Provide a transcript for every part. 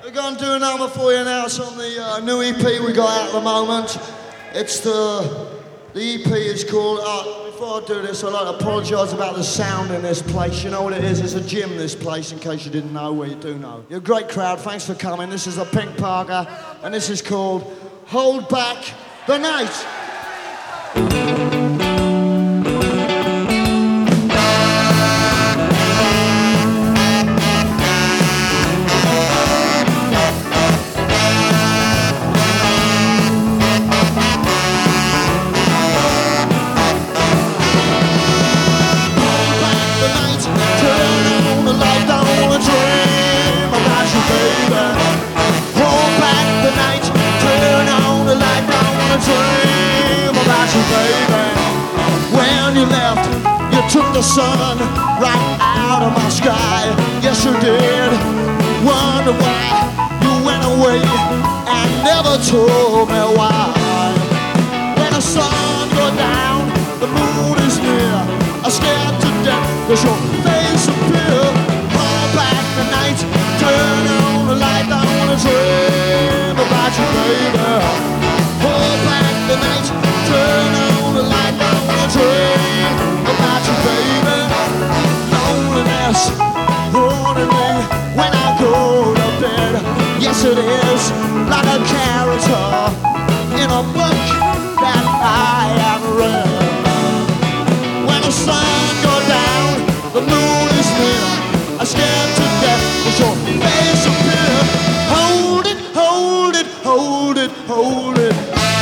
We're going to do a number for you now. It's on the new EP we got out at the moment. It's the EP is called, before I do this, I'd like to apologise about the sound in this place. You know what it is? It's a gym, this place, in case you didn't know. Well, you do know. You're a great crowd. Thanks for coming. This is the Pink Parker, and this is called Hold Back the Night. When you left, you took the sun right out of my sky. Yes, you did. Wonder why you went away and never told me why. When the sun goes down, the moon is near. I'm scared to death, 'cause your face appear. Hold back the night, turn on the light. I wanna dream about you, baby. Hold back the night, turn on the light. I wanna dream about you, baby. Loneliness haunting me when I go to bed. Yes, it is like a character in a book that I have read. When the sun goes down, the moon is near. I'm scared to death, 'cause your face appear. Hold it, hold it, hold it, hold it.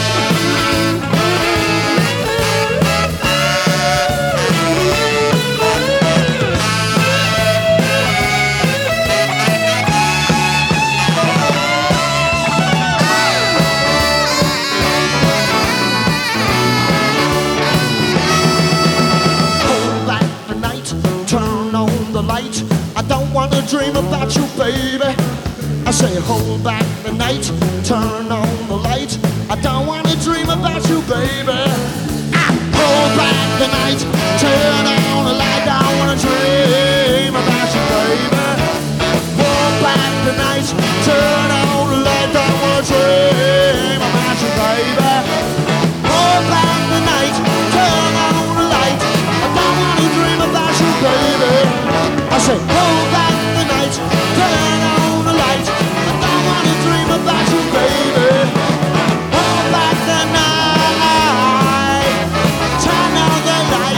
I don't wanna dream about you, baby. I say hold back the night, turn on the light. I don't wanna dream about you, baby. Hold back the night, turn on the light. I wanna dream about you, baby. Hold back the night, turn on the light. I wanna dream about you, baby. Hold back the night, turn on the light. I don't wanna dream about you, baby. I say, hold back the night, turn on the light. I don't wanna dream about you, baby. Hold back the night, turn on the light.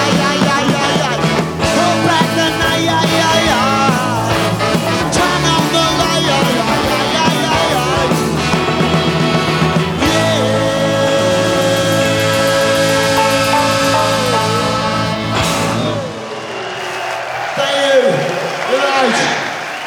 Hold back the night, turn on the light. Yeah. Thank you. Good night.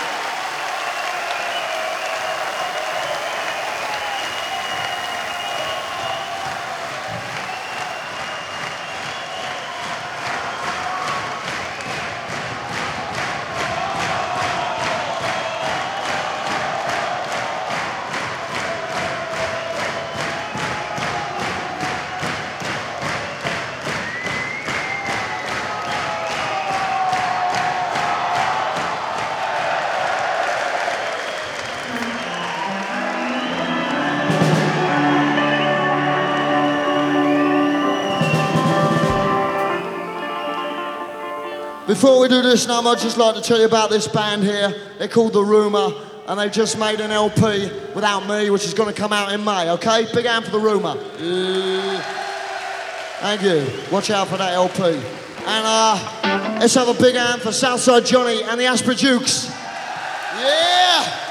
Before we do this number, I'd just like to tell you about this band here. They're called The Rumour, and they've just made an LP without me, which is going to come out in May, okay? Big hand for The Rumour. Yeah. Thank you. Watch out for that LP. And let's have a big hand for Southside Johnny and the Aspera Dukes. Yeah!